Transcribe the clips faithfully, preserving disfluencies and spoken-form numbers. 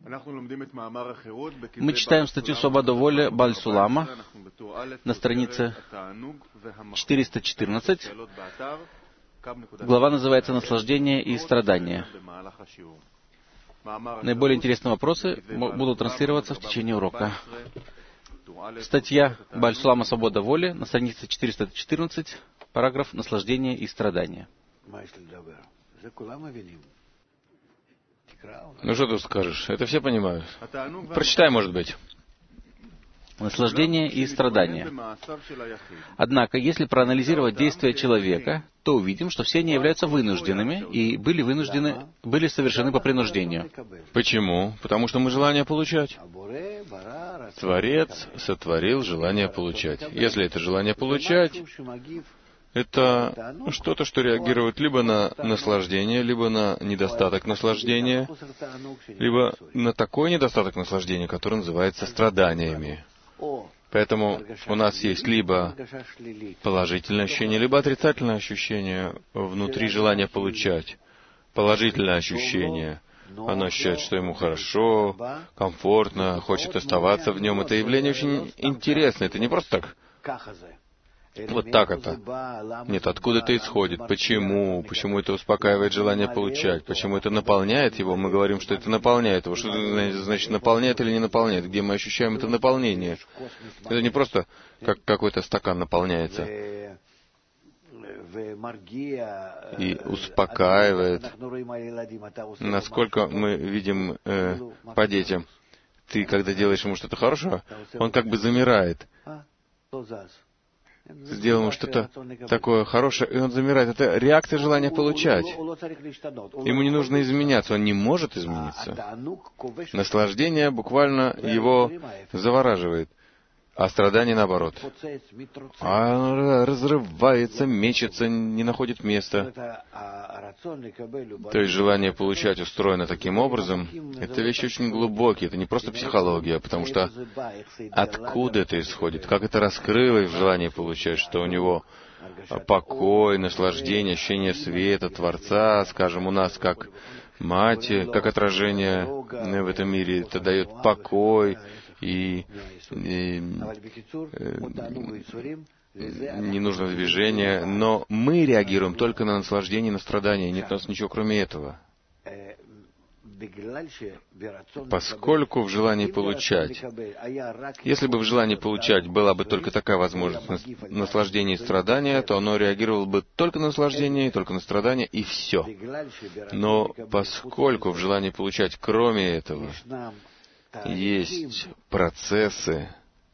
Мы читаем статью «Свобода воли» Бааль Сулама на странице четыреста четырнадцать. Глава называется «Наслаждение и страдания». Наиболее интересные вопросы будут транслироваться в течение урока. Статья Бааль Сулама «Свобода воли» на странице четыреста четырнадцать, параграф «Наслаждение и страдания». Ну что тут скажешь? Это все понимают. Прочитай, может быть. Наслаждение и страдания. Однако, если проанализировать действия человека, то увидим, что все они являются вынужденными и были вынуждены, были совершены по принуждению. Почему? Потому что мы желание получать. Творец сотворил желание получать. Если это желание получать, это что-то, что реагирует либо на наслаждение, либо на недостаток наслаждения, либо на такой недостаток наслаждения, который называется страданиями. Поэтому у нас есть либо положительное ощущение, либо отрицательное ощущение внутри желания получать. Положительное ощущение. Оно ощущает, что ему хорошо, комфортно, хочет оставаться в нем. Это явление очень интересное. Это не просто так. Вот так это. Нет, откуда это исходит? Почему? Почему это успокаивает желание получать? Почему это наполняет его? Мы говорим, что это наполняет его. Что это значит, наполняет или не наполняет? Где мы ощущаем это наполнение? Это не просто как какой-то стакан наполняется и успокаивает. Насколько мы видим э, по детям, ты, когда делаешь ему что-то хорошее, он как бы замирает. Сделал ему что-то такое хорошее, и он замирает. Это реакция желания получать. Ему не нужно изменяться, он не может измениться. Наслаждение буквально его завораживает, а страдание наоборот. А он разрывается, мечется, не находит места. То есть желание получать устроено таким образом. Это вещь очень глубокие, это не просто психология, потому что откуда это исходит, как это раскрылось в желании получать, что у него покой, наслаждение, ощущение света, Творца, скажем, у нас как мать, как отражение в этом мире, это дает покой и, и не нужно движения, но мы реагируем только на наслаждение и на страдания, нет у нас ничего кроме этого. Поскольку в желании получать, если бы в желании получать была бы только такая возможность наслаждения и страдания, то оно реагировало бы только на наслаждение, только на страдания, и все. Но поскольку в желании получать, кроме этого, есть процессы,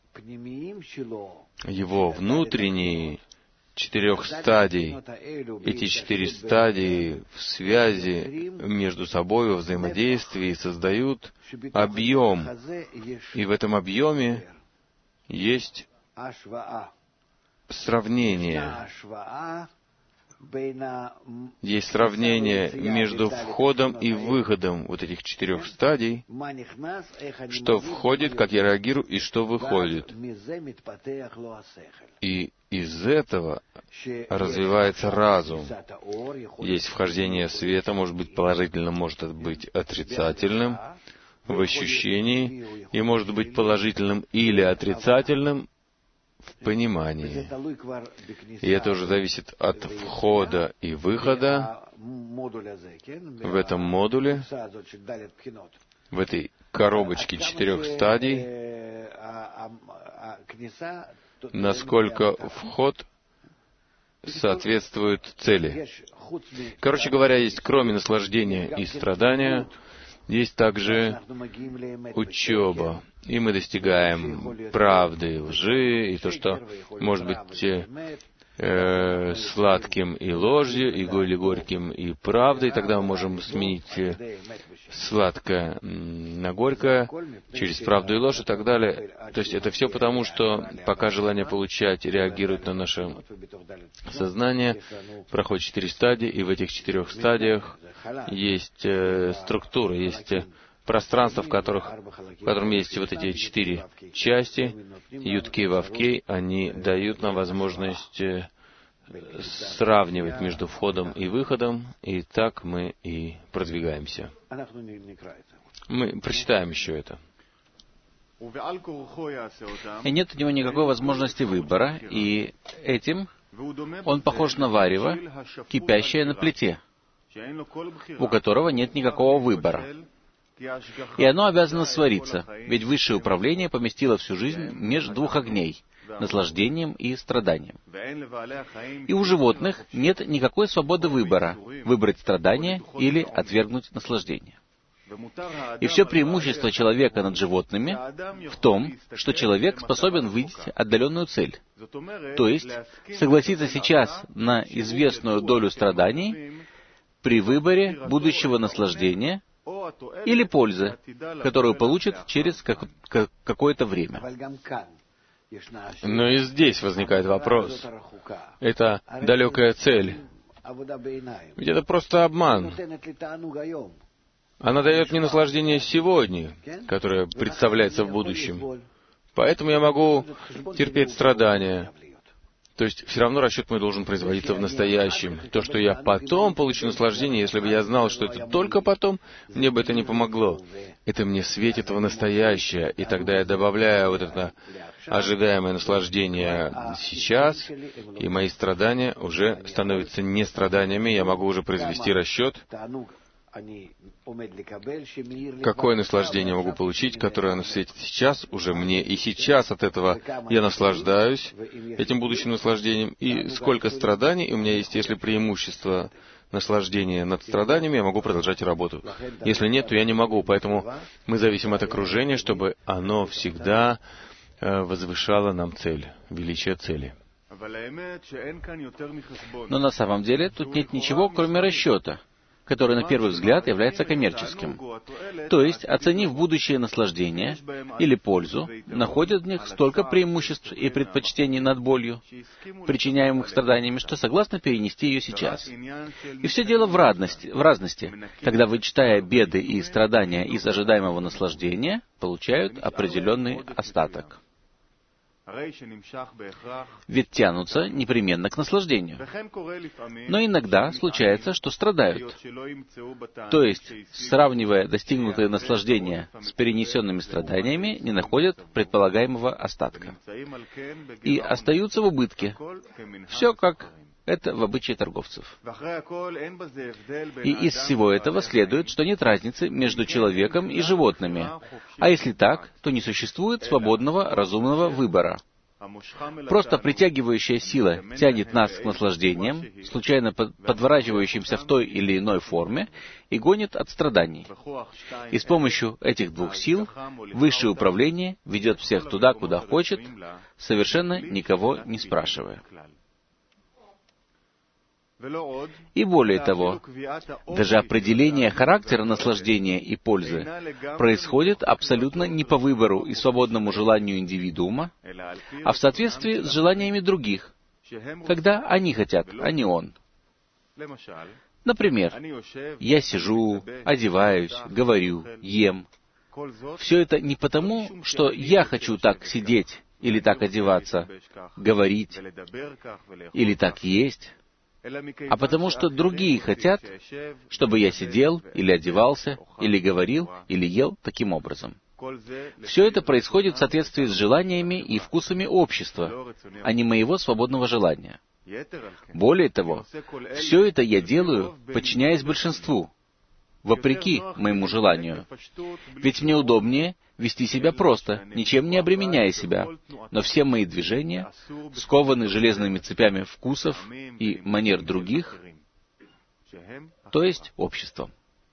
его внутренние четырех стадий, эти четыре стадии в связи между собой, во взаимодействии создают объем. И в этом объеме есть сравнение. Есть сравнение между входом и выходом вот этих четырех стадий, что входит, как я реагирую, и что выходит. И из этого развивается разум. Есть вхождение света, может быть положительным, может быть отрицательным в ощущении, и может быть положительным или отрицательным в понимании. И это уже зависит от входа и выхода в этом модуле, в этой коробочке четырех стадий, насколько вход соответствует цели. Короче говоря, есть кроме наслаждения и страдания, есть также учеба, и мы достигаем правды и лжи, и то, что может быть э, сладким и ложью, или горьким и правдой, и тогда мы можем сменить сладкое на горькое, через правду и ложь и так далее. То есть это все потому, что пока желание получать реагирует на наше сознание, проходит четыре стадии, и в этих четырех стадиях есть э, структура, есть пространство, в, которых, в котором есть вот эти четыре части, ютки, вавки, они дают нам возможность сравнивать между входом и выходом, и так мы и продвигаемся. Мы прочитаем еще это. И нет у него никакой возможности выбора, и этим он похож на варево, кипящее на плите, у которого нет никакого выбора. И оно обязано свариться, ведь высшее управление поместило всю жизнь между двух огней, наслаждением и страданием. И у животных нет никакой свободы выбора, выбрать страдание или отвергнуть наслаждение. И все преимущество человека над животными в том, что человек способен видеть отдаленную цель, то есть согласиться сейчас на известную долю страданий при выборе будущего наслаждения или пользы, которую получит через как- как- какое-то время. Но и здесь возникает вопрос. Это далекая цель. Ведь это просто обман. Она дает мне наслаждение сегодня, которое представляется в будущем. Поэтому я могу терпеть страдания. То есть все равно расчет мой должен производиться в настоящем. То, что я потом получу наслаждение, если бы я знал, что это только потом, мне бы это не помогло. Это мне светит в настоящее, и тогда я добавляю вот это ожидаемое наслаждение сейчас, и мои страдания уже становятся не страданиями, я могу уже произвести расчет, какое наслаждение могу получить, которое оно светит сейчас уже мне, и сейчас от этого я наслаждаюсь этим будущим наслаждением, и сколько страданий у меня есть, если преимущество наслаждения над страданиями, я могу продолжать работу. Если нет, то я не могу, поэтому мы зависим от окружения, чтобы оно всегда возвышало нам цель, величие цели. Но на самом деле тут нет ничего, кроме расчета, который на первый взгляд является коммерческим. То есть, оценив будущее наслаждение или пользу, находят в них столько преимуществ и предпочтений над болью, причиняемых страданиями, что согласны перенести ее сейчас. И все дело в разности, в разности, когда, вычитая беды и страдания из ожидаемого наслаждения, получают определенный остаток. Ведь тянутся непременно к наслаждению. Но иногда случается, что страдают. То есть, сравнивая достигнутые наслаждения с перенесенными страданиями, не находят предполагаемого остатка. И остаются в убытке. Все как это в обычае торговцев. И из всего этого следует, что нет разницы между человеком и животными. А если так, то не существует свободного, разумного выбора. Просто притягивающая сила тянет нас к наслаждениям, случайно подворачивающимся в той или иной форме, и гонит от страданий. И с помощью этих двух сил высшее управление ведет всех туда, куда хочет, совершенно никого не спрашивая. И более того, даже определение характера наслаждения и пользы происходит абсолютно не по выбору и свободному желанию индивидуума, а в соответствии с желаниями других, когда они хотят, а не он. Например, я сижу, одеваюсь, говорю, ем. Все это не потому, что я хочу так сидеть или так одеваться, говорить или так есть, а потому что другие хотят, чтобы я сидел, или одевался, или говорил, или ел таким образом. Все это происходит в соответствии с желаниями и вкусами общества, а не моего свободного желания. Более того, все это я делаю, подчиняясь большинству, вопреки моему желанию. Ведь мне удобнее вести себя просто, ничем не обременяя себя, но все мои движения скованы железными цепями вкусов и манер других, то есть обществом.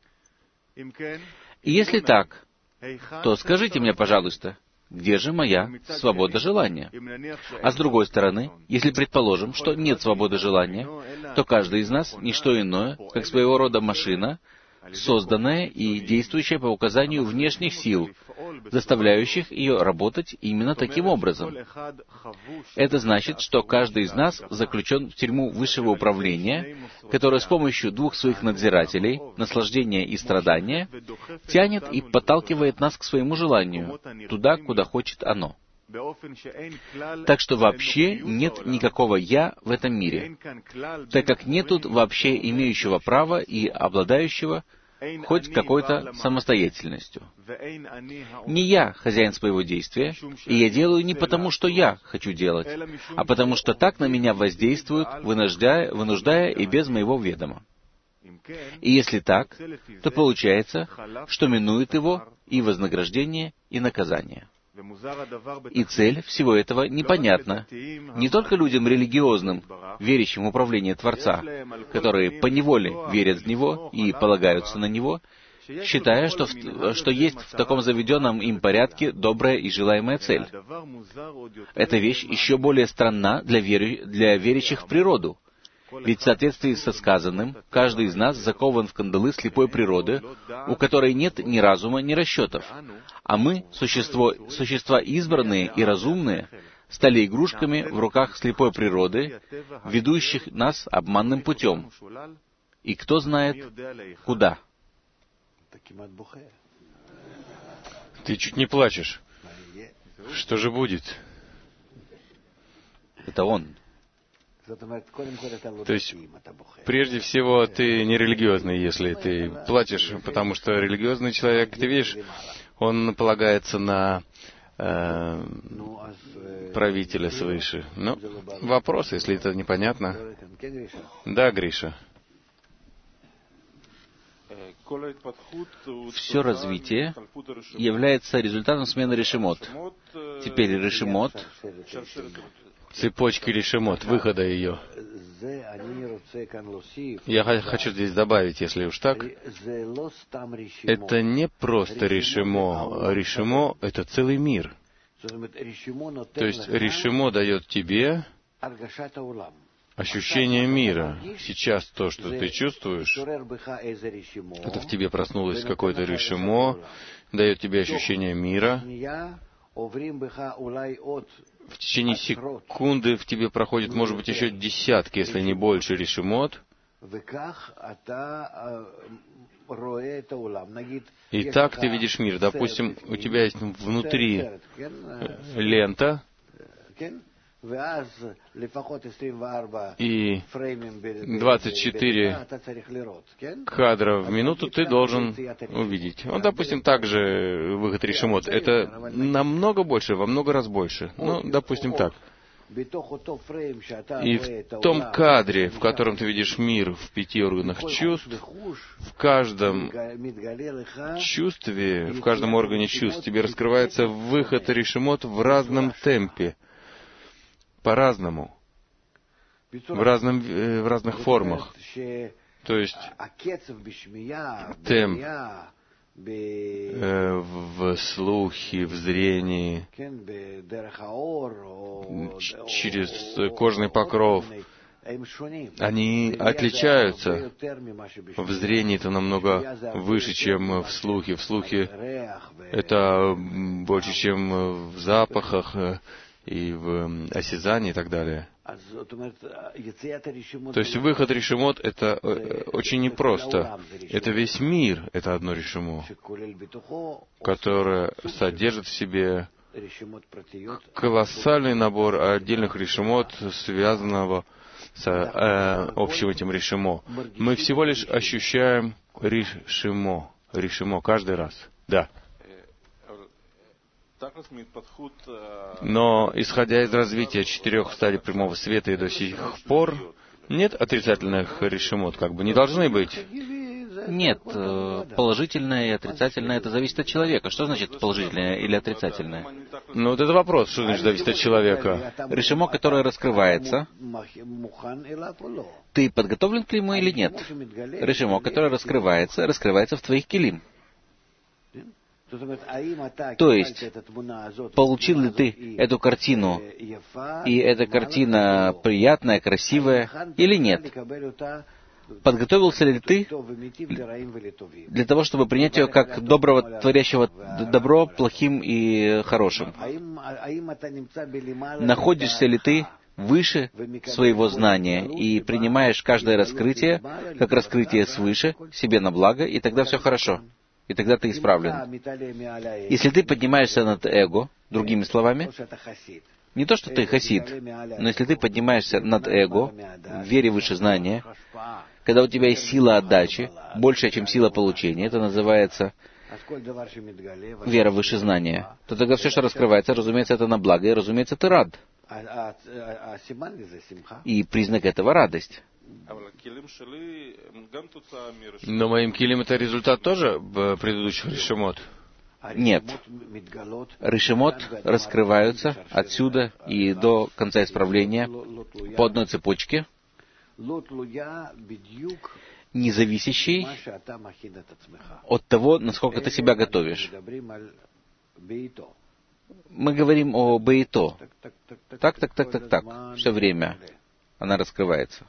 И если так, то скажите мне, пожалуйста, где же моя свобода желания? А с другой стороны, если предположим, что нет свободы желания, то каждый из нас не что иное, как своего рода машина, созданная и действующая по указанию внешних сил, заставляющих ее работать именно таким образом. Это значит, что каждый из нас заключен в тюрьму высшего управления, которое с помощью двух своих надзирателей, наслаждения и страдания, тянет и подталкивает нас к своему желанию, туда, куда хочет оно. Так что вообще нет никакого «я» в этом мире, так как нет тут вообще имеющего права и обладающего хоть какой-то самостоятельностью. Не я хозяин своего действия, и я делаю не потому, что я хочу делать, а потому что так на меня воздействуют, вынуждая, вынуждая и без моего ведома. И если так, то получается, что минует его и вознаграждение, и наказание. И цель всего этого непонятна не только людям религиозным, верящим в управление Творца, которые поневоле верят в Него и полагаются на Него, считая, что, в, что есть в таком заведенном им порядке добрая и желаемая цель. Эта вещь еще более странна для, веру, для верящих в природу. Ведь в соответствии со сказанным, каждый из нас закован в кандалы слепой природы, у которой нет ни разума, ни расчетов. А мы, существо, существа избранные и разумные, стали игрушками в руках слепой природы, ведущих нас обманным путем. И кто знает, куда? Ты чуть не плачешь. Что же будет? Это он. То есть, прежде всего, ты не религиозный, если ты плачешь, потому что религиозный человек, ты видишь, он полагается на э, правителя свыше. Ну, вопрос, если это непонятно. Да, Гриша. Все развитие является результатом смены решемот. Теперь решемот, цепочки решемот, выхода ее. Я хочу здесь добавить, если уж так, это не просто решемо. Решемо — это целый мир. То есть решемо дает тебе ощущение мира. Сейчас то, что ты чувствуешь, это в тебе проснулось какое-то решемо, дает тебе ощущение мира. В течение секунды в тебе проходит, может быть, еще десятки, если не больше, решемот. И так ты видишь мир. Допустим, у тебя есть внутри лента, и двадцать четыре кадра в минуту ты должен увидеть. Вот, допустим, также выход решемот. Это намного больше, во много раз больше. Ну, допустим, так. И в том кадре, в котором ты видишь мир в пяти органах чувств, в каждом чувстве, в каждом органе чувств тебе раскрывается выход решемот в разном темпе, по-разному, в, разном, в разных формах. То есть темп э, в слухе, в зрении, через кожный покров, они отличаются. В зрении это намного выше, чем в слухе. В слухе это больше, чем в запахах и в осязании и так далее. То есть выход решемот — это очень непросто. Это весь мир, это одно решемо, которое содержит в себе колоссальный набор отдельных решемот, связанного с э, общим этим решемо. Мы всего лишь ощущаем решемо, решемо каждый раз. Да. Но, исходя из развития четырех стадий прямого света и до сих пор, нет отрицательных решемот, как бы не должны быть. Нет, положительное и отрицательное — это зависит от человека. Что значит положительное или отрицательное? Ну, вот это вопрос, что значит зависит от человека. Решемо, которое раскрывается, ты подготовлен к нему или нет? Решемо, которое раскрывается, раскрывается в твоих килим. То есть, получил ли ты эту картину, и эта картина приятная, красивая, или нет? Подготовился ли ты для того, чтобы принять ее как доброго, творящего добро, плохим и хорошим? Находишься ли ты выше своего знания и принимаешь каждое раскрытие как раскрытие свыше, себе на благо, и тогда все хорошо? и тогда ты исправлен. Если ты поднимаешься над эго, другими словами, не то, что ты хасид, но если ты поднимаешься над эго, в вере выше знания, когда у тебя есть сила отдачи, большая, чем сила получения, это называется вера выше знания, то тогда все, что раскрывается, разумеется, это на благо, и, разумеется, ты рад. И признак этого — радость. Но моим килим — это результат тоже в предыдущих решимот? Нет. Решимот раскрываются отсюда и до конца исправления по одной цепочке, не зависящей от того, насколько ты себя готовишь. Мы говорим о бейто. Так, так, так, так, так. Все время она раскрывается.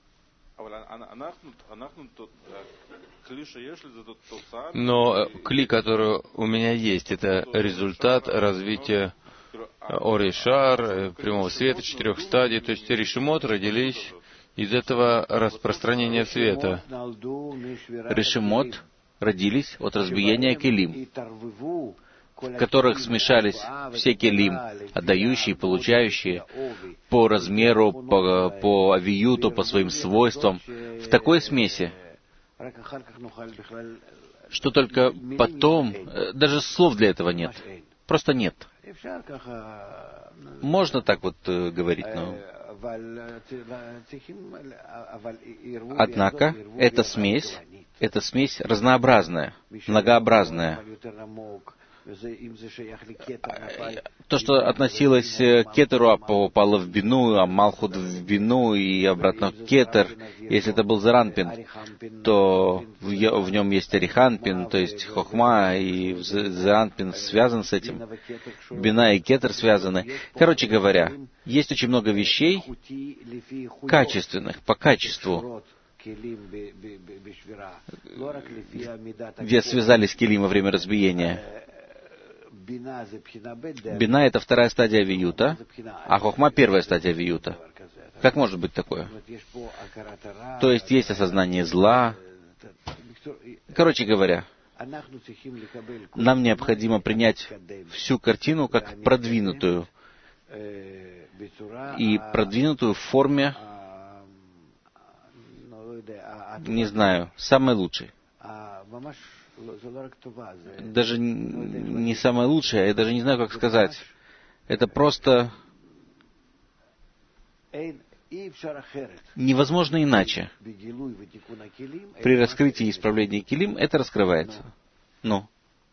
Но кли, который у меня есть, это результат развития Ори-Шар, прямого света, четырех стадий. То есть решимот родились из этого распространения света. Решимот родились от разбиения келим, в которых смешались все келим, отдающие, получающие, по размеру, по, по авиюту, по своим свойствам, в такой смеси, что только потом, даже слов для этого нет, просто нет. Можно так вот э, говорить, но... Однако, эта смесь, эта смесь разнообразная, многообразная. То, что относилось к кетеру, а попало в бину, а малхут в бину и обратно в кетер. Если это был заранпин, то в, в нем есть ариханпин, то есть хохма, и заранпин связан с этим. Бина и кетер связаны. Короче говоря, есть очень много вещей качественных, по качеству, где связались келим во время разбиения. Бина — это вторая стадия виюта, а хохма — первая стадия виюта. Как может быть такое? То есть есть осознание зла. Короче говоря, нам необходимо принять всю картину как продвинутую, и продвинутую в форме, не знаю, самой лучшей. Даже не самое лучшее, я даже не знаю, как сказать. Это просто невозможно иначе. При раскрытии и исправлении келим это раскрывается. Ну.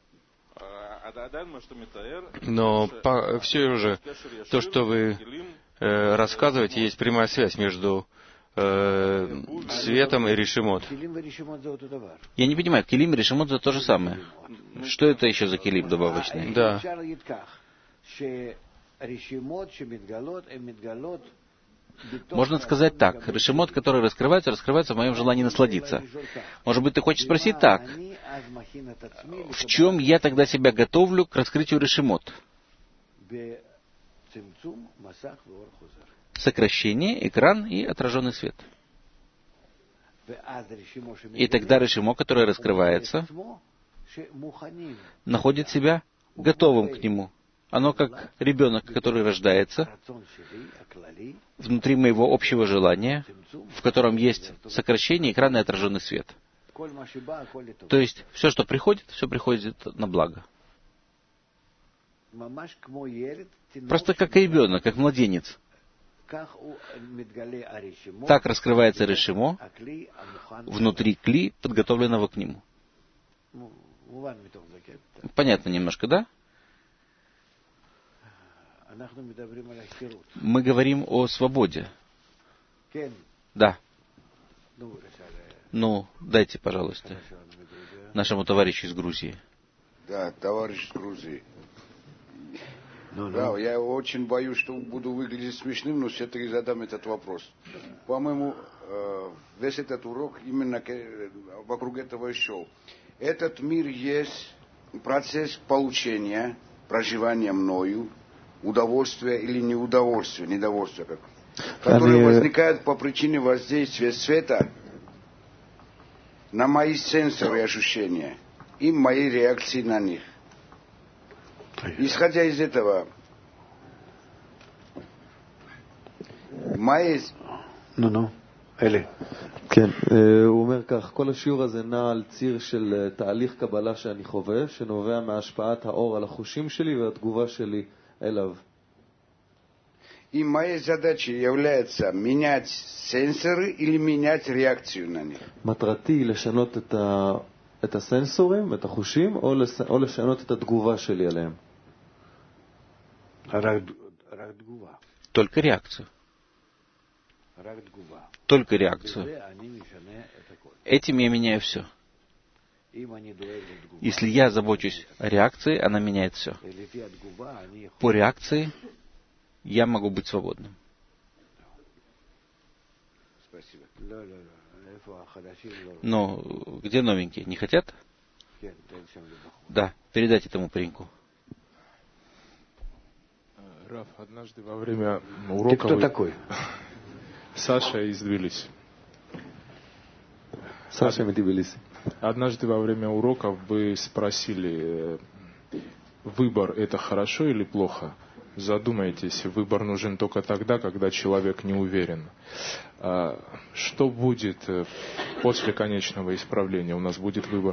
Но по, все же, то, что вы э, рассказываете, есть прямая связь между э, светом и решимот. Я не понимаю, келим и решимот — это то же самое. Что это еще за келим добавочный? Да. Можно сказать так. Решимот, который раскрывается, раскрывается в моем желании насладиться. Может быть, ты хочешь спросить так. В чем я тогда себя готовлю к раскрытию решимот? Сокращение, экран и отраженный свет. И тогда решимо, которое раскрывается, находит себя готовым к нему. Оно как ребенок, который рождается внутри моего общего желания, в котором есть сокращение, экран и отраженный свет. То есть все, что приходит, все приходит на благо. Просто как ребенок, как младенец. Так раскрывается решимо внутри кли, подготовленного к нему. Понятно немножко, да? Мы говорим о свободе. Да. Ну, дайте, пожалуйста, нашему товарищу из Грузии. Да, товарищ из Грузии. Да, я очень боюсь, что буду выглядеть смешным, но все-таки задам этот вопрос. По-моему, весь этот урок именно вокруг этого и шел. Этот мир есть процесс получения, проживания мною, удовольствия или неудовольствия, недовольствия, как, который возникает по причине воздействия света на мои сенсоры и ощущения. и моей реакции на них. Исходя из этого, мои... Ну, ну, Эли. כן, הוא אומר כך, כל השיעור הזה נע על ציר של תהליך קבלה שאני חווה, שנובע מהשפעת האור על החושים שלי והתגובה שלי אליו. И моей задачей является менять сенсоры или менять реакцию на них. מטרתי לשנות את, ה... את הסנסורים, את החושים, או, לס... או לשנות את התגובה שלי עליהם. Только реакцию. Только реакцию. Этим я меняю все. Если я забочусь о реакции, она меняет все. По реакции я могу быть свободным. Но где новенькие? Не хотят? Да, передайте этому пареньку. Раф, однажды во время урока... Ты кто вы... такой? Саша из Тбилиси. Саша из Тбилиси. Однажды во время уроков вы спросили, выбор это хорошо или плохо? Задумайтесь, выбор нужен только тогда, когда человек не уверен. Что будет после конечного исправления? У нас будет выбор.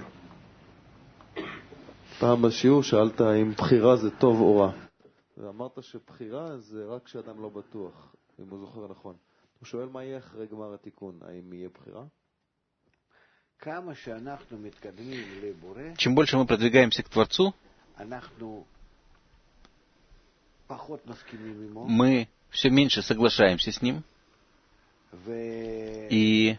פעם בשיעור שאלת אם בחירה זה טוב או רע. ואמרת שבחירה זה רק כשאדם לא בטוח, אם הוא זוכר נכון. הוא שואל מה יהיה אחרי גמר התיקון, האם יהיה בחירה? Чем больше мы продвигаемся к Творцу, мы все меньше соглашаемся с Ним и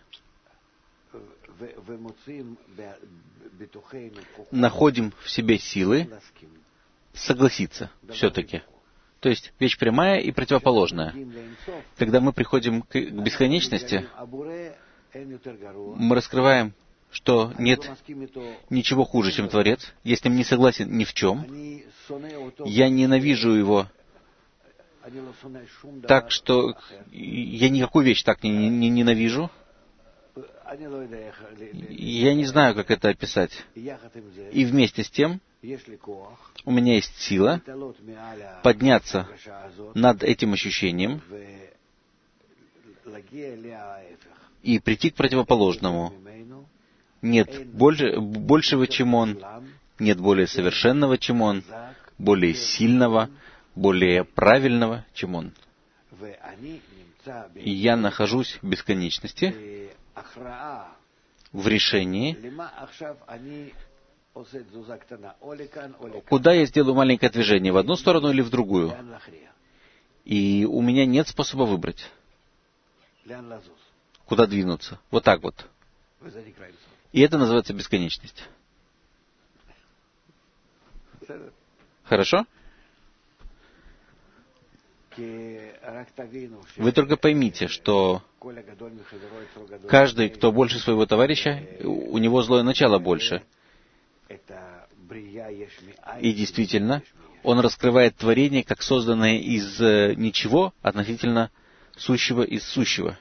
находим в себе силы согласиться все-таки. То есть вещь прямая и противоположная. Когда мы приходим к бесконечности, мы раскрываем, что нет ничего хуже, чем Творец. Я с ним не согласен ни в чем. Я ненавижу его так, что я никакую вещь так не, не ненавижу. Я не знаю, как это описать. И вместе с тем, у меня есть сила подняться над этим ощущением и прийти к противоположному. Нет больше, большего, чем он, нет более совершенного, чем он, более сильного, более правильного, чем он. И я нахожусь в бесконечности, в решении, куда я сделаю маленькое движение, в одну сторону или в другую. И у меня нет способа выбрать, куда двинуться. Вот так вот. И это называется бесконечность. Хорошо? Вы только поймите, что каждый, кто больше своего товарища, у него злое начало больше. И действительно, он раскрывает творение, как созданное из ничего относительно сущего из сущего.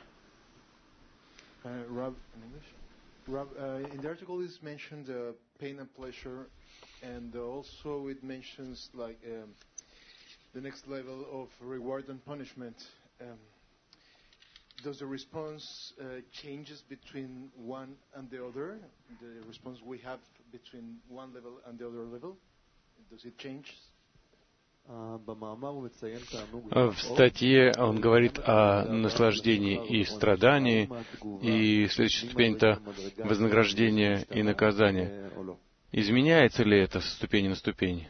The next level of reward and punishment. Um, does the response uh, changes between one and the other? The response we have between one level and the other level? Does it change? В статье он говорит о наслаждении и страдании, и следующая ступень — это вознаграждение и наказание. Изменяется ли это со ступени на ступень?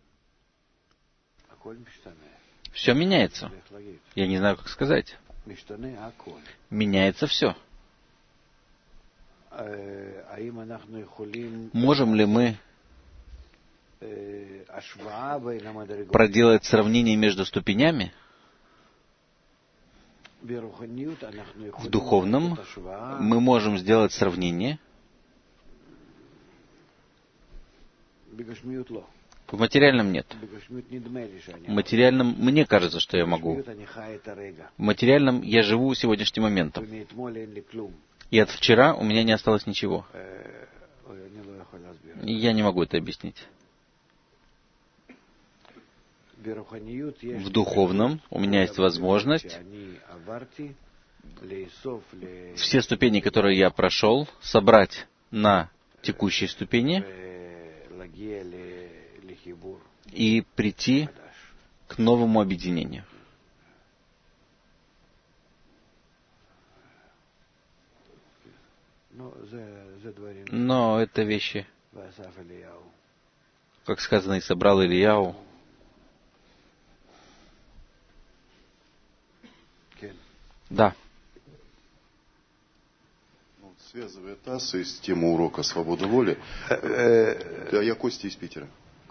Все меняется. Я не знаю, как сказать. Меняется все. Можем ли мы проделать сравнение между ступенями? В духовном мы можем сделать сравнение. В материальном нет. В материальном мне кажется, что я могу. В материальном я живу сегодняшним моментом. И от вчера у меня не осталось ничего. Я не могу это объяснить. В духовном у меня есть возможность все ступени, которые я прошел, собрать на текущей ступени и прийти к новому объединению. Но это вещи, как сказано, и собрал Ильяу. Да. Связывая ТАСС с темой урока «Свобода воли», да, я Костя из Питера.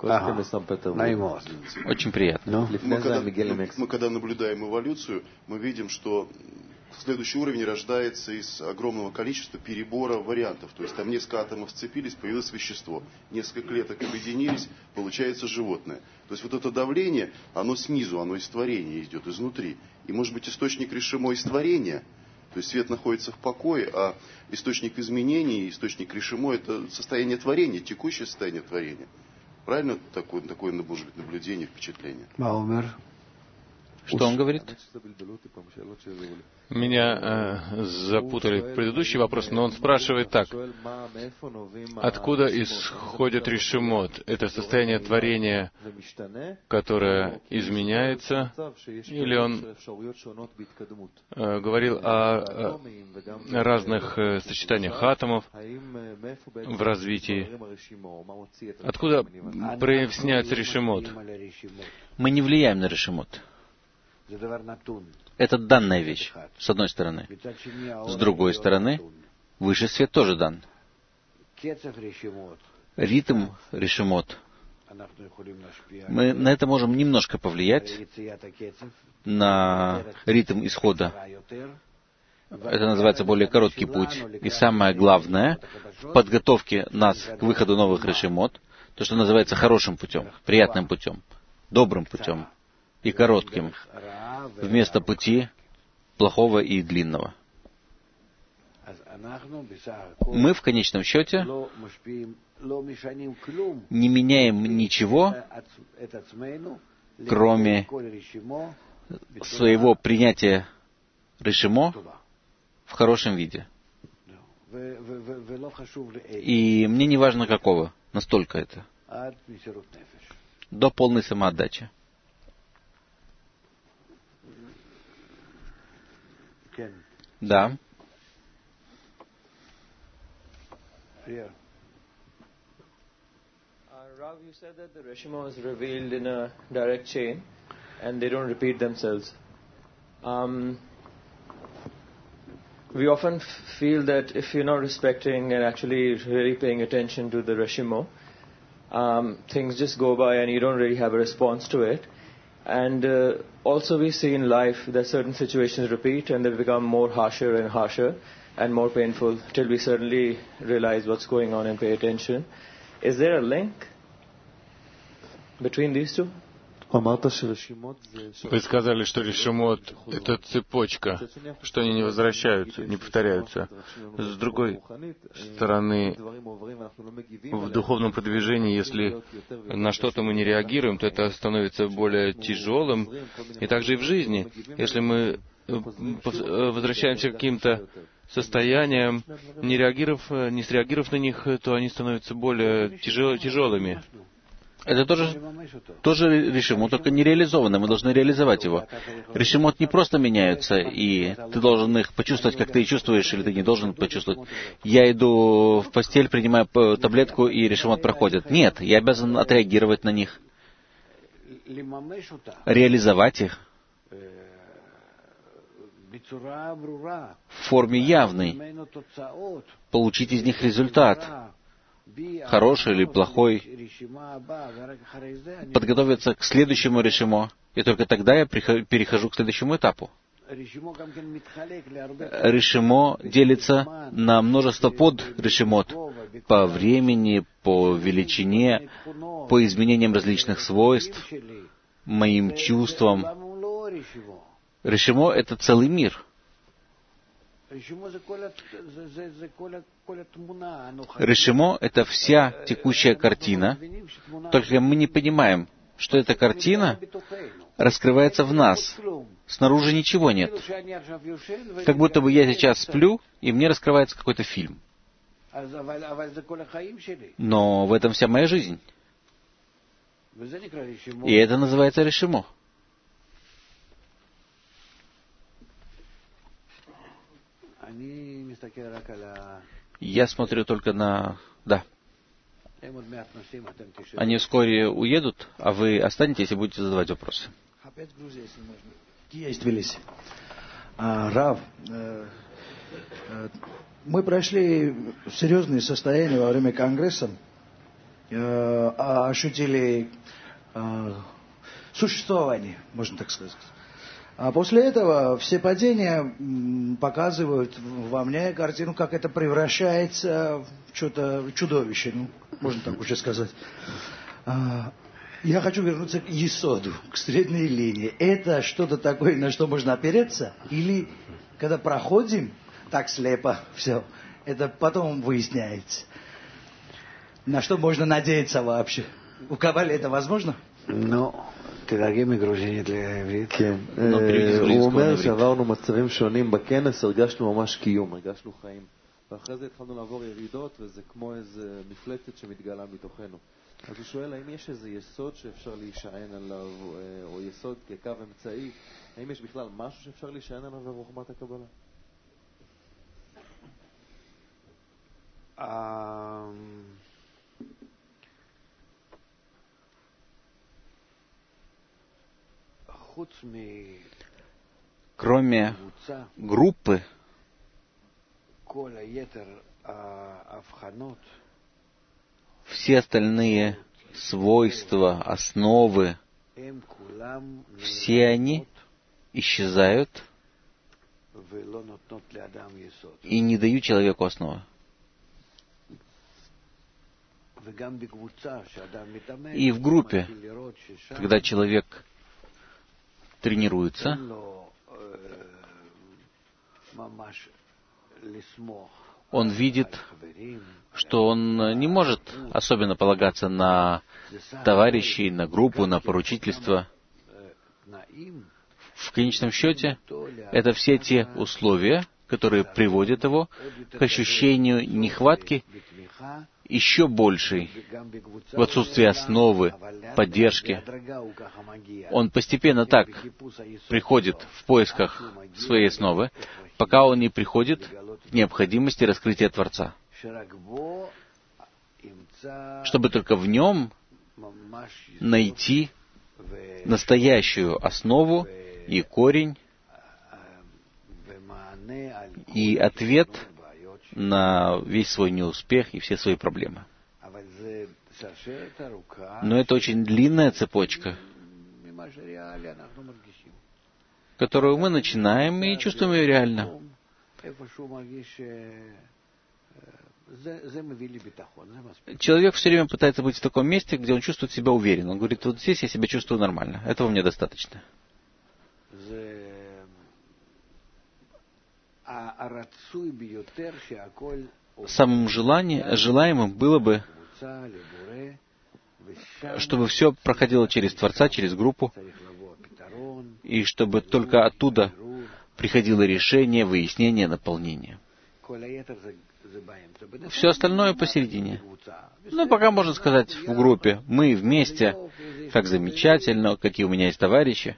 Очень приятно. Мы когда, мы, мы когда наблюдаем эволюцию, мы видим, что следующий уровень рождается из огромного количества перебора вариантов. То есть там несколько атомов сцепились, появилось вещество. Несколько клеток объединились, получается животное. То есть вот это давление, оно снизу, оно из творения идет, изнутри. И может быть источник решимо из творения. То есть свет находится в покое, а источник изменений, источник решимо — это состояние творения, текущее состояние творения. Правильно такое, такое может быть, наблюдение, впечатление? Что он говорит? Меня э, запутали в предыдущий вопрос, но он спрашивает так. Откуда исходит решимот? Это состояние творения, которое изменяется? Или он э, говорил о, о разных э, сочетаниях атомов в развитии? Откуда проясняется решимот? Мы не влияем на решимот. Это данная вещь, с одной стороны. С другой стороны, высший свет тоже дан. Ритм решимот. Мы на это можем немножко повлиять, на ритм исхода. Это называется более короткий путь. И самое главное, в подготовке нас к выходу новых решимот, то, что называется хорошим путем, приятным путем, добрым путем и коротким, вместо пути плохого и длинного. Мы в конечном счете не меняем ничего, кроме своего принятия решимо в хорошем виде. И мне не важно какого, настолько это. До полной самоотдачи. Да. Uh, Rav, you said that the Reshima is revealed in a direct chain and they don't repeat themselves. Um, we often f- feel that if you're not respecting and actually really paying attention to the Reshima, um, things just go by and you don't really have a response to it. And uh, also we see in life that certain situations repeat and they become more harsher and harsher and more painful till we certainly realize what's going on and pay attention. Is there a link between these two? Вы сказали, что решимот — это цепочка, что они не возвращаются, не повторяются. С другой стороны, в духовном продвижении, если на что-то мы не реагируем, то это становится более тяжелым. И также и в жизни. Если мы возвращаемся к каким-то состояниям, не реагировав, не среагировав на них, то они становятся более тяжел, тяжелыми. Это тоже, тоже решимот, только не реализованно. Мы должны реализовать его. Решимот не просто меняются, и ты должен их почувствовать, как ты чувствуешь, или ты не должен почувствовать. Я иду в постель, принимаю таблетку, и решимот проходит. Нет, я обязан отреагировать на них. Реализовать их в форме явной. Получить из них результат. Хороший или плохой, подготовиться к следующему решимо, и только тогда я перехожу к следующему этапу. Решимо делится на множество подрешимот по времени, по величине, по изменениям различных свойств, моим чувствам. Решимо — это целый мир. Решимо — это вся текущая картина, только мы не понимаем, что эта картина раскрывается в нас. Снаружи ничего нет. Как будто бы я сейчас сплю, и мне раскрывается какой-то фильм. Но в этом вся моя жизнь. И это называется решимо. Я смотрю только на... Да. Они вскоре уедут, а вы останетесь и будете задавать вопросы. Рав, мы прошли серьезные состояния во время Конгресса, ощутили существование, можно так сказать. А после этого все падения показывают во мне картину, как это превращается в что-то чудовище, ну, можно так уже сказать. Я хочу вернуться к есоду, к средней линии. Это что-то такое, на что можно опереться? Или когда проходим так слепо все, это потом выясняется? На что можно надеяться вообще? У Каббале это возможно? Ну... כן, הוא אומר שעברנו מצבים שונים בכנס, הרגשנו ממש קיום, הרגשנו חיים. ואחרי זה התחלנו לעבור ירידות, וזה כמו איזה מפלצת שמתגלה מתוכנו. אז הוא שואל, האם יש איזה יסוד שאפשר להישען עליו, או יסוד כקו אמצעי? האם יש בכלל משהו שאפשר להישען עליו ברוחמת הקבלה? Кроме группы, все остальные свойства, основы, все они исчезают и не дают человеку основы. И в группе, когда человек тренируется, он видит, что он не может особенно полагаться на товарищей, на группу, на поручительство. В конечном счете, это все те условия, которые приводят его к ощущению нехватки еще большей в отсутствии основы, поддержки. Он постепенно так приходит в поисках своей основы, пока он не приходит к необходимости раскрытия Творца, чтобы только в нем найти настоящую основу и корень, и ответ на весь свой неуспех и все свои проблемы. Но это очень длинная цепочка, которую мы начинаем и чувствуем ее реально. Человек все время пытается быть в таком месте, где он чувствует себя уверенно. Он говорит, вот здесь я себя чувствую нормально, этого мне достаточно. Самым желание, желаемым было бы, чтобы все проходило через Творца, через группу, и чтобы только оттуда приходило решение, выяснение, наполнение. Все остальное посередине. Ну, пока можно сказать в группе, мы вместе, как замечательно, какие у меня есть товарищи.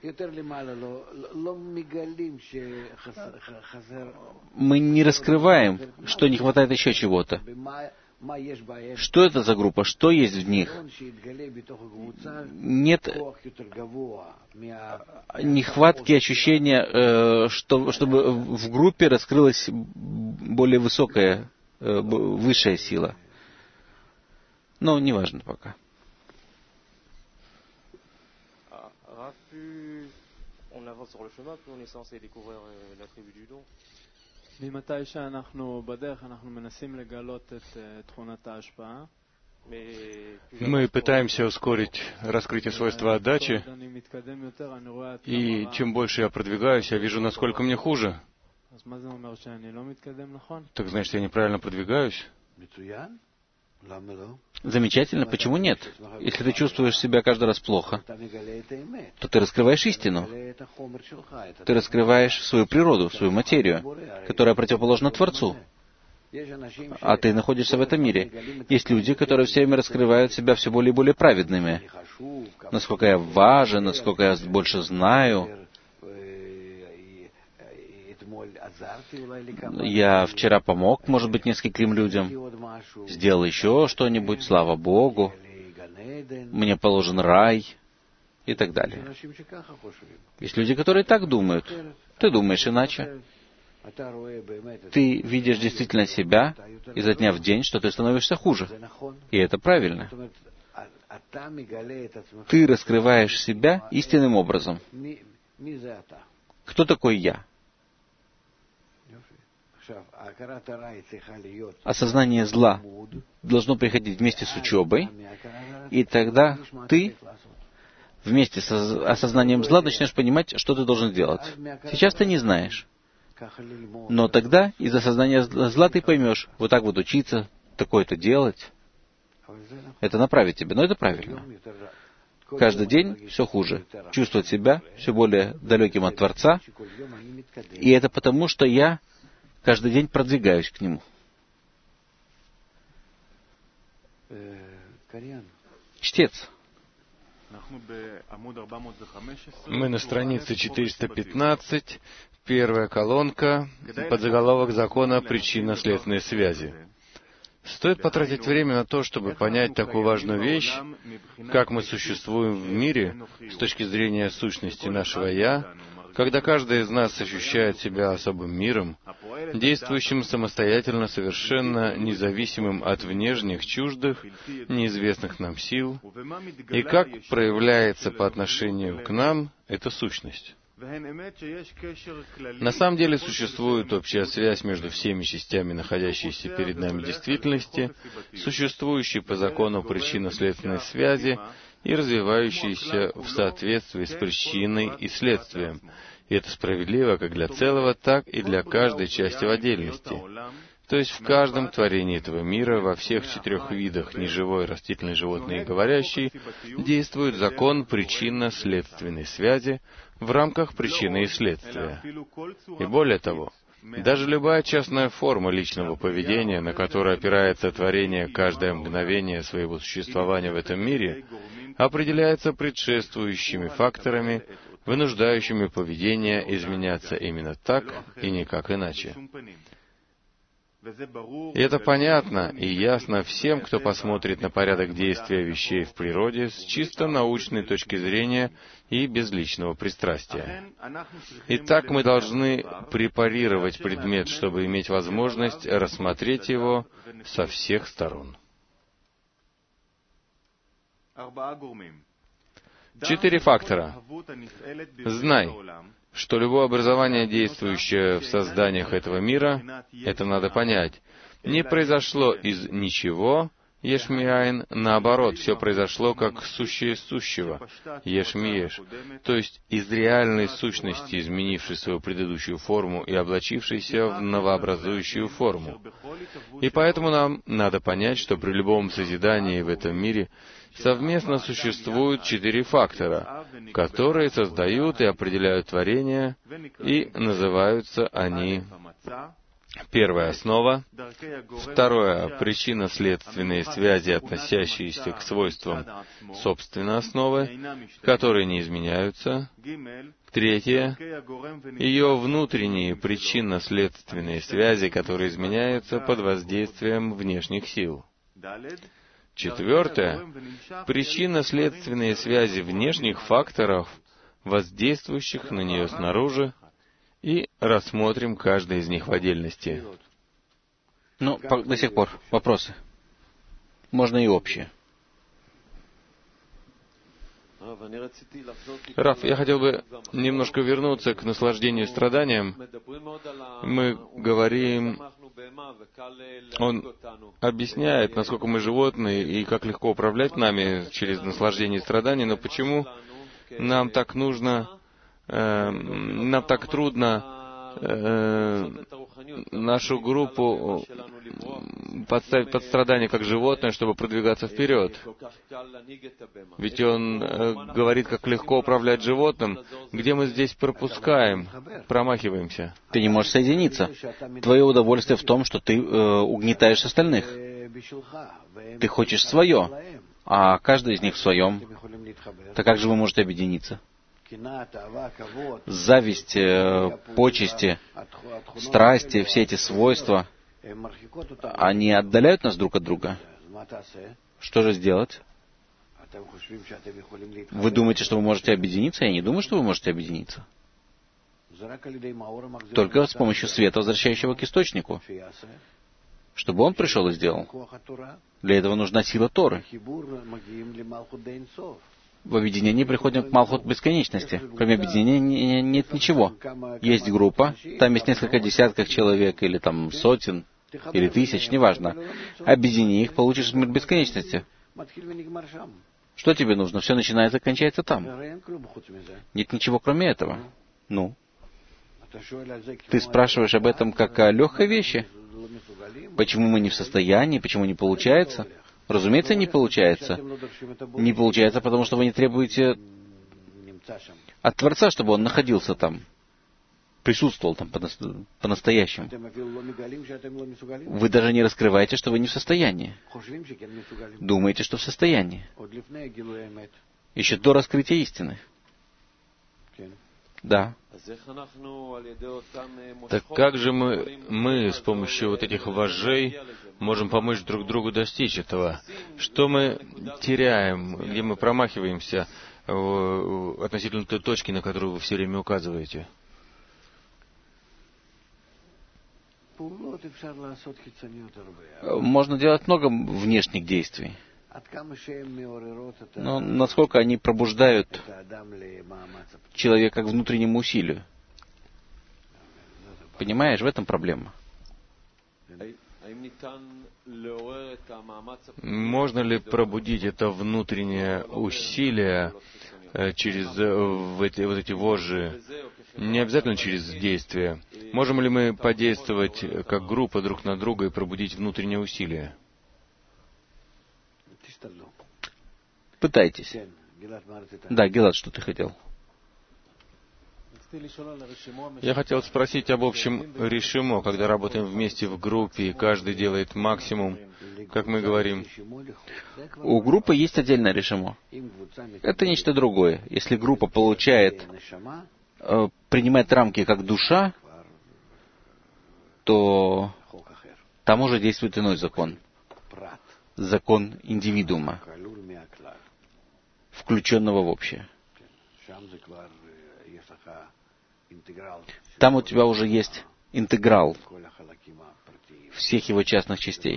Мы не раскрываем, что не хватает еще чего-то. Что это за группа? Что есть в них? Нет нехватки ощущения, э, что, чтобы в группе раскрылась более высокая, э, высшая сила. Но неважно пока. ממתי שאנחנו בדרך, אנחנו מנסים לגלות את תכונת ההשפעה. Мы пытаемся ускорить раскрытие свойства отдачи, и чем больше я продвигаюсь, я вижу, насколько мне хуже. Так значит, я неправильно продвигаюсь? Замечательно, почему нет? Если ты чувствуешь себя каждый раз плохо, то ты раскрываешь истину. Ты раскрываешь свою природу, свою материю, которая противоположна Творцу. А ты находишься в этом мире. Есть люди, которые все время раскрывают себя все более и более праведными. Насколько я важен, насколько я больше знаю. Я вчера помог, может быть, нескольким людям. Сделал еще что-нибудь, слава Богу. Мне положен рай. И так далее. Есть люди, которые так думают. Ты думаешь иначе. Ты видишь действительно себя изо дня в день, что ты становишься хуже. И это правильно. Ты раскрываешь себя истинным образом. Кто такой я? Осознание зла должно приходить вместе с учебой, и тогда ты вместе с осознанием зла начнешь понимать, что ты должен делать. Сейчас ты не знаешь. Но тогда из осознания зла ты поймешь, вот так вот учиться, такое-то делать. Это направит тебя, но это правильно. Каждый день все хуже. Чувствовать себя все более далеким от Творца. И это потому, что я каждый день продвигаюсь к Нему. Чтец. Мы на странице четыреста пятнадцать, первая колонка, подзаголовок закона причинно-следственной связи. Стоит потратить время на то, чтобы понять такую важную вещь, как мы существуем в мире с точки зрения сущности нашего «я», когда каждый из нас ощущает себя особым миром, действующим самостоятельно, совершенно независимым от внешних, чуждых, неизвестных нам сил, и как проявляется по отношению к нам эта сущность. На самом деле существует общая связь между всеми частями находящейся перед нами действительности, существующей по закону причинно-следственной связи и развивающейся в соответствии с причиной и следствием. И это справедливо как для целого, так и для каждой части в отдельности. То есть в каждом творении этого мира, во всех четырех видах, неживой, растительный, животный и говорящий, действует закон причинно-следственной связи в рамках причины и следствия. И более того, даже любая частная форма личного поведения, на которой опирается творение каждое мгновение своего существования в этом мире, определяется предшествующими факторами, вынуждающими поведение изменяться именно так и никак иначе. И это понятно и ясно всем, кто посмотрит на порядок действия вещей в природе с чисто научной точки зрения и без личного пристрастия. Итак, мы должны препарировать предмет, чтобы иметь возможность рассмотреть его со всех сторон. Четыре фактора. Знай, что любое образование, действующее в созданиях этого мира, это надо понять, не произошло из ничего, еш миайн, наоборот, все произошло как сущее сущего, еш миеш, то есть из реальной сущности, изменившей свою предыдущую форму и облачившейся в новообразующую форму. И поэтому нам надо понять, что при любом созидании в этом мире совместно существуют четыре фактора, которые создают и определяют творение, и называются они: первая — основа, второе — причинно-следственные связи, относящиеся к свойствам собственной основы, которые не изменяются, третье — ее внутренние причинно-следственные связи, которые изменяются под воздействием внешних сил. Четвертое — причинно-следственные связи внешних факторов, воздействующих на нее снаружи, и рассмотрим каждый из них в отдельности. Ну, по- до сих пор вопросы. Можно и общие. Раф, я хотел бы немножко вернуться к наслаждению страданием. Мы говорим, он объясняет, насколько мы животные и как легко управлять нами через наслаждение и страдания, но почему нам так нужно, э, нам так трудно э, нашу группу подставить под страдания как животное, чтобы продвигаться вперед. Ведь он э, говорит, как легко управлять животным, где мы здесь пропускаем, промахиваемся. Ты не можешь соединиться. Твое удовольствие в том, что ты э, угнетаешь остальных. Ты хочешь свое, а каждый из них в своем. Так как же вы можете объединиться? Зависть, э, почести, страсти, все эти свойства, они отдаляют нас друг от друга. Что же сделать? Вы думаете, что вы можете объединиться? Я не думаю, что вы можете объединиться. Только с помощью света, возвращающего к источнику. Чтобы он пришел и сделал. Для этого нужна сила Торы. В объединении приходим к Малхут бесконечности. Кроме объединения нет ничего. Есть группа, там есть несколько десятков человек, или там сотен, или тысяч, неважно. Объедини их, получишь мир бесконечности. Что тебе нужно? Все начинается и кончается там. Нет ничего кроме этого. Ну? Ты спрашиваешь об этом как о легкой вещи? Почему мы не в состоянии? Почему не получается? Разумеется, не получается. Не получается, потому что вы не требуете от Творца, чтобы Он находился там, присутствовал там по-настоящему. Вы даже не раскрываете, что вы не в состоянии. Думаете, что в состоянии. Еще до раскрытия истины. Да. Так как же мы, мы с помощью вот этих вожжей можем помочь друг другу достичь этого? Что мы теряем, где мы промахиваемся относительно той точки, на которую вы все время указываете? Можно делать много внешних действий. Но насколько они пробуждают человека к внутреннему усилию? Понимаешь, в этом проблема. Можно ли пробудить это внутреннее усилие через вот эти, вот эти вожжи? Не обязательно через действие. Можем ли мы подействовать как группа друг на друга и пробудить внутреннее усилие? Пытайтесь. Да, Гилад, что ты хотел? Я хотел спросить об общем решимо, когда работаем вместе в группе, и каждый делает максимум, как мы говорим. У группы есть отдельное решимо. Это нечто другое. Если группа получает, э, принимает рамки как душа, то там уже действует иной закон. Закон индивидуума, включенного в общее. Там у тебя уже есть интеграл всех его частных частей,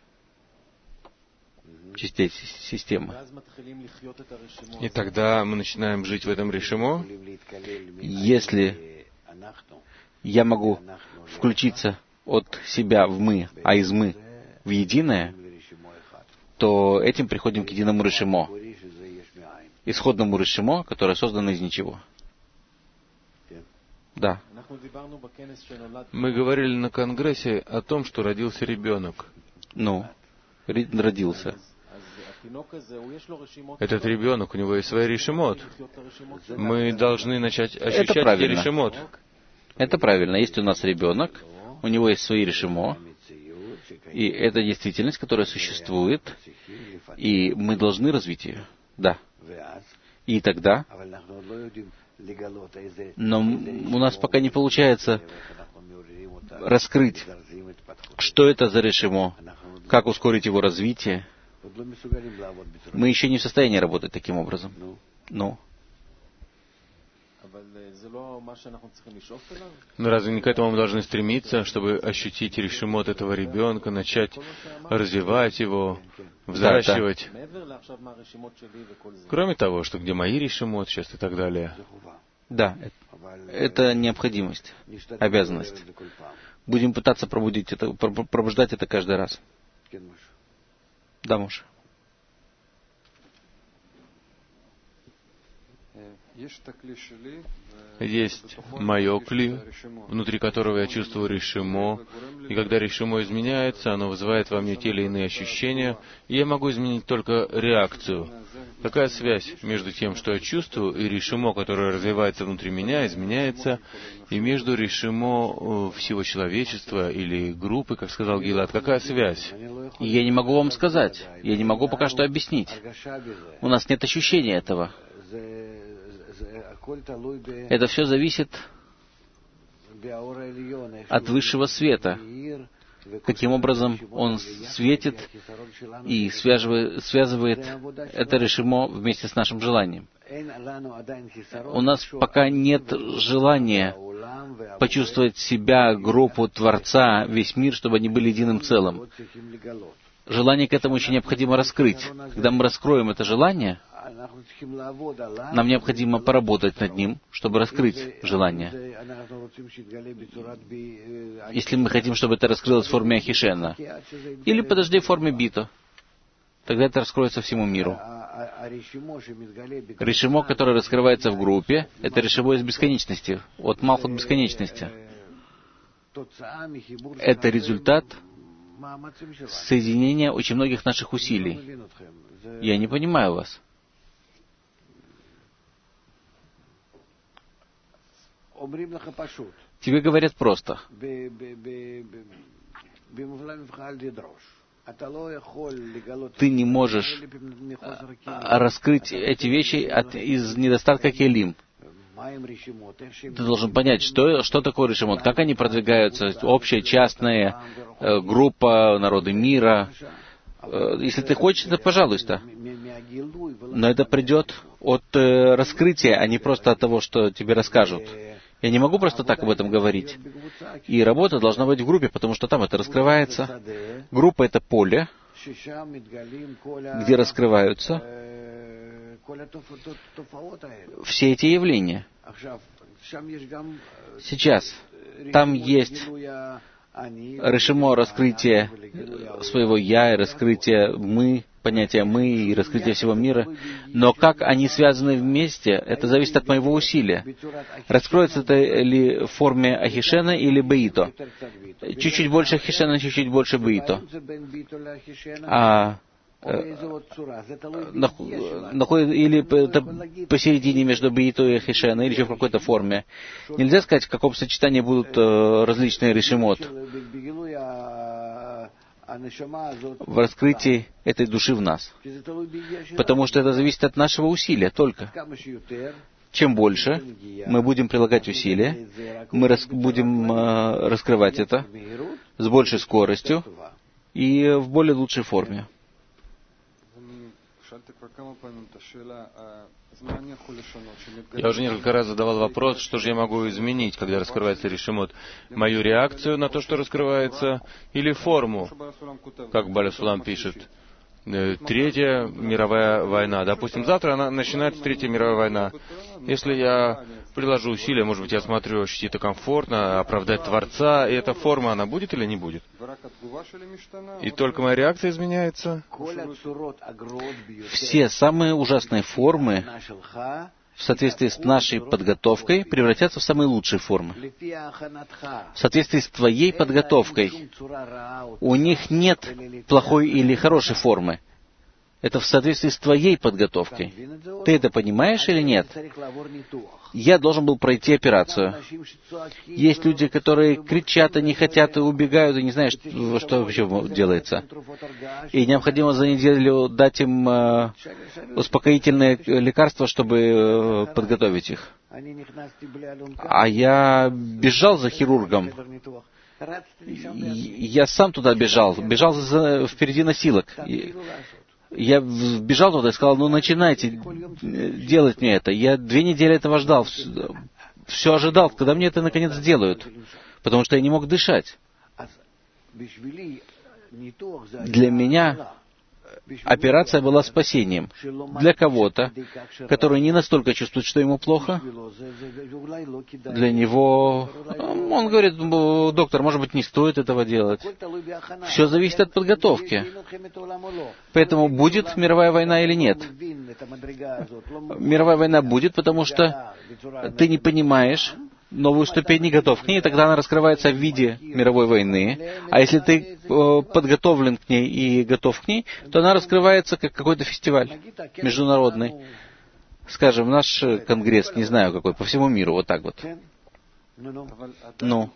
частей системы. И тогда мы начинаем жить в этом решимо. Если я могу включиться от себя в мы, а из мы в единое, то этим приходим к единому решимо, исходному решимо, которое создано из ничего. Да. Мы говорили на конгрессе о том, что родился ребенок. Ну, родился. Этот ребенок, у него есть свой решимот. Мы должны начать ощущать эти решимот. Это правильно. Есть у нас ребенок, у него есть свои решимо, и это действительность, которая существует, и мы должны развить ее. Да. И тогда... Но у нас пока не получается раскрыть, что это за решимо, как ускорить его развитие. Мы еще не в состоянии работать таким образом. Ну. Но разве не к этому мы должны стремиться, чтобы ощутить решимот этого ребенка, начать развивать его, взращивать? Да, да. Кроме того, что где мои решимот сейчас и так далее. Да, это необходимость, обязанность. Будем пытаться пробудить это, пробуждать это каждый раз. Да, Моше. Есть мое кли, внутри которого я чувствую решимо, и когда решимо изменяется, оно вызывает во мне те или иные ощущения, и я могу изменить только реакцию. Какая связь между тем, что я чувствую, и решимо, которое развивается внутри меня, изменяется, и между решимо всего человечества или группы, как сказал Гилад, какая связь? Я не могу вам сказать, я не могу пока что объяснить. У нас нет ощущения этого. Это все зависит от высшего света. Каким образом он светит и связывает, связывает это решимо вместе с нашим желанием. У нас пока нет желания почувствовать себя, группу Творца, весь мир, чтобы они были единым целым. Желание к этому еще необходимо раскрыть. Когда мы раскроем это желание, нам необходимо поработать над ним, чтобы раскрыть желание. Если мы хотим, чтобы это раскрылось в форме Ахишена, или, подожди, в форме Бито, тогда это раскроется всему миру. Решимо, которое раскрывается в группе, это решимо из бесконечности, от Малхут бесконечности. Это результат соединения очень многих наших усилий. Я не понимаю вас. Тебе говорят просто. Ты не можешь раскрыть эти вещи от, из недостатка келим. Ты должен понять, что, что такое решимот, как они продвигаются, общая, частная, э, группа, народы мира. Э, если ты хочешь, то пожалуйста. Но это придет от э, раскрытия, а не просто от того, что тебе расскажут. Я не могу просто так об этом говорить. И работа должна быть в группе, потому что там это раскрывается. Группа — это поле, где раскрываются все эти явления. Сейчас там есть решимо раскрытие своего «я» и раскрытие «мы», понятие «мы» и раскрытие всего мира. Но как они связаны вместе, это зависит от моего усилия. Раскроется это ли в форме Ахишена или Беито. Чуть-чуть больше Ахишена, чуть-чуть больше Беито. А находит или посередине между Беито и Ахишена, или еще в какой-то форме. Нельзя сказать, в каком сочетании будут различные решимот в раскрытии этой души в нас. Потому что это зависит от нашего усилия только. Чем больше мы будем прилагать усилия, мы рас, будем э, раскрывать это с большей скоростью и в более лучшей форме. Я уже несколько раз задавал вопрос, что же я могу изменить, когда раскрывается решимот. Мою реакцию на то, что раскрывается, или форму, как Баля Сулам пишет. Третья мировая война. Допустим, завтра она начинается Третья мировая война. Если я приложу усилия, может быть, я смотрю, ощутить это комфортно, оправдать Творца, и эта форма, она будет или не будет? И только моя реакция изменяется? Все самые ужасные формы в соответствии с нашей подготовкой превратятся в самые лучшие формы. В соответствии с твоей подготовкой у них нет плохой или хорошей формы. Это в соответствии с твоей подготовкой. Ты это понимаешь или нет? Я должен был пройти операцию. Есть люди, которые кричат, и не хотят, и убегают, и не знают, что, что вообще делается. И необходимо за неделю дать им э, успокоительные лекарства, чтобы э, подготовить их. А я бежал за хирургом. Я сам туда бежал. Бежал за, впереди носилок. Я бежал туда и сказал, ну начинайте делать мне это. Я две недели этого ждал, все ожидал, когда мне это наконец сделают, потому что я не мог дышать. Для меня операция была спасением для кого-то, который не настолько чувствует, что ему плохо. Для него, он говорит: доктор, может быть, не стоит этого делать. Все зависит от подготовки. Поэтому будет мировая война или нет? Мировая война будет, потому что ты не понимаешь новую ступень, не готов к ней, и тогда она раскрывается в виде мировой войны. А если ты э, подготовлен к ней и готов к ней, то она раскрывается как какой-то фестиваль международный. Скажем, наш конгресс, не знаю какой, по всему миру, вот так вот. Ну.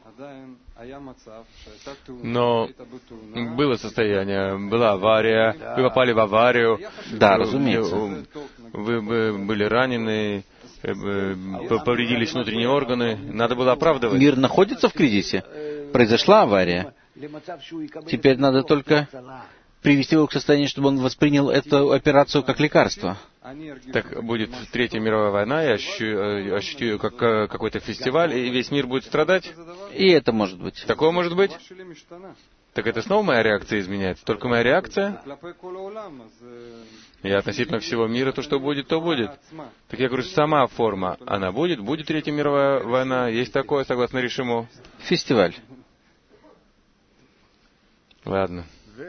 Но было состояние, была авария, вы попали в аварию. Да, разумеется. Вы, вы были ранены, повредились внутренние органы, надо было оправдывать. Мир находится в кризисе. Произошла авария. Теперь надо только привести его к состоянию, чтобы он воспринял эту операцию как лекарство. Так будет Третья мировая война, я ощущу, ощущу ее как какой-то фестиваль, и весь мир будет страдать? И это может быть. Такое может быть? Так это снова моя реакция изменяется. Только моя реакция? И относительно всего мира, то, что будет, то будет. Так я говорю, сама форма, она будет, будет Третья мировая война, есть такое, согласно Ришимо? Фестиваль. Ладно.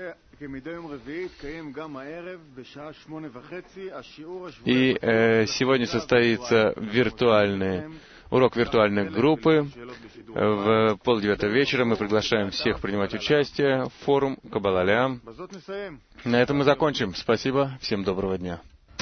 И э, сегодня состоится виртуальный урок виртуальной группы. В полдевятого вечера мы приглашаем всех принимать участие в форум Каббала Леам. На этом мы закончим. Спасибо. Всем доброго дня.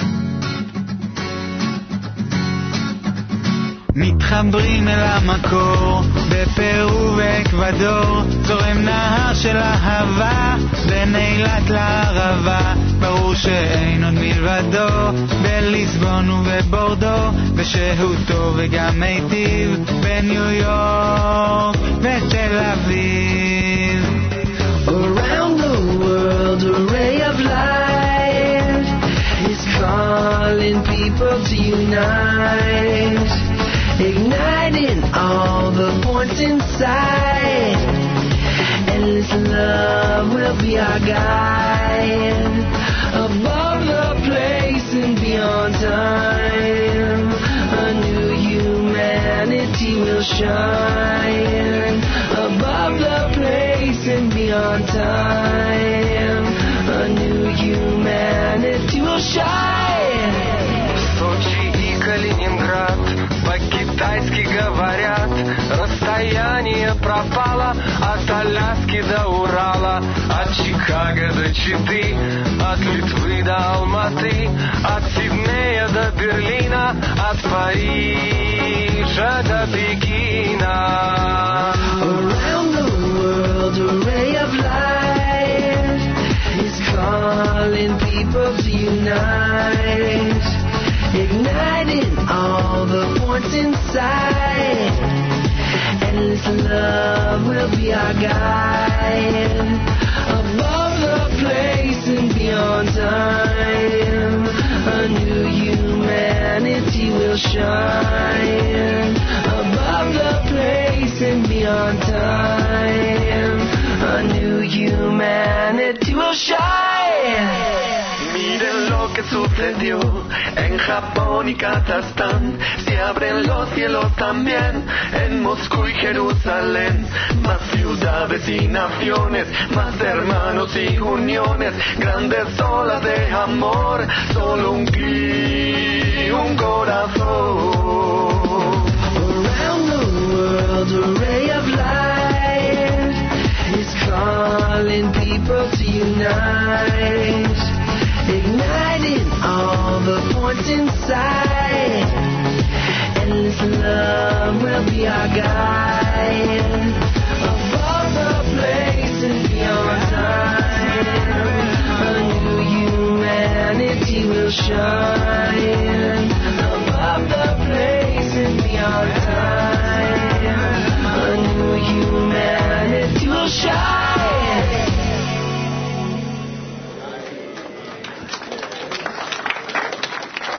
מתחברים אל המקור, בפרו ואקוודור, זורם נהר של אהבה, בין אילת לערבה, ברור שאין עוד מלבדו, בליסבון ובבורדו, בשהותו וגם מיטיב, בניו יורק ותל אביב. Around the world a ray of light is calling people to unite, igniting all the points inside. Endless love will be our guide, above the place and beyond time. A new humanity will shine, above the place and beyond time. A new humanity will shine. Сочи и Калининград по-китайски говорят, расстояние пропало от Аляски до Урала, от Чикаго до Читы, от Литвы до Алматы, от Сиднея до Берлина, от Парижа до Пекина. Around the world a ray of light is calling people to unite, igniting all the points inside. Endless love will be our guide, above the place and beyond time. A new humanity will shine, above the place and beyond time. A new humanity will shine. Miren lo que sucedió en Japón y Kazajstán, se abren los cielos también en Moscú y Jerusalén. Más ciudades y naciones, más hermanos y uniones, grandes olas de amor, solo un clic, un corazón. Around the world a ray of light is calling people to unite, igniting all the points inside. Endless love will be our guide, above the place and beyond time. A new humanity will shine.